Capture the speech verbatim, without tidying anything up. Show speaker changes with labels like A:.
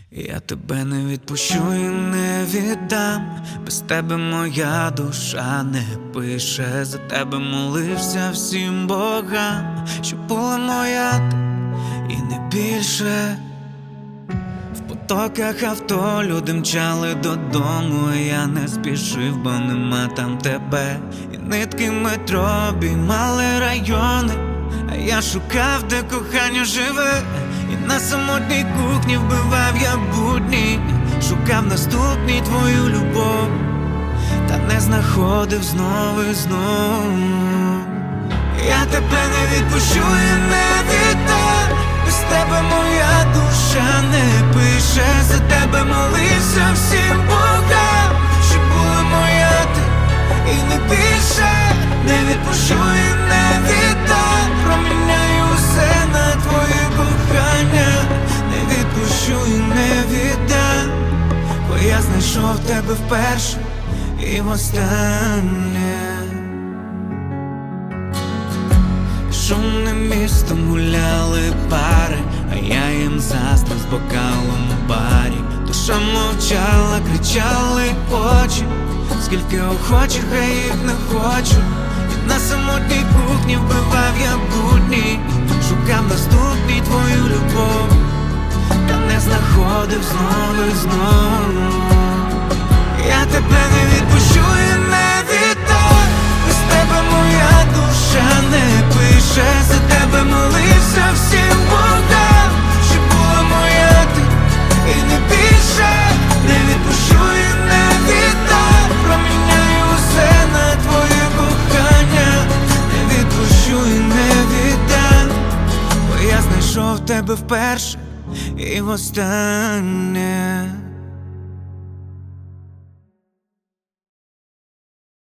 A: Я тебе не відпущу і не віддам. Без тебе моя душа не пише. За тебе молився всім богам, щоб була моя ти і не більше. В потоках авто люди мчали додому, а я не спішив, бо нема там тебе. І нитки метро обіймали райони, а я шукав, де кохання живе. І на самотній кухні вбивав я будні, шукав наступній твою любов, та не знаходив знову і знову. Я тебе не відпущу і не віддам. Без тебе моя душа не пише. За тебе молився всім богам, щоб була моя ти і не більше. Не відпущу і не віддам. Проміняю усе на твоє кохання. Не відпущу і не віддам, бо я знайшов тебе вперше і востаннє. Шумним містом гуляли пари, а я їм застав з бокалом у барі. Душа мовчала, кричали очі, скільки охочих, а їх не хочу. І на самотній кухні вбивав я будні, шукав наступній твою любов, та не знаходив знову і знову. Я тебе не відпущу і не віддам. Без тебе моя душа не пише. За тебе молився всім богам, щоб була моя ти і не більше. Не відпущу і не віддам. Проміняю усе на твоє кохання. Не відпущу і не віддам, бо я знайшов тебе вперше і востаннє.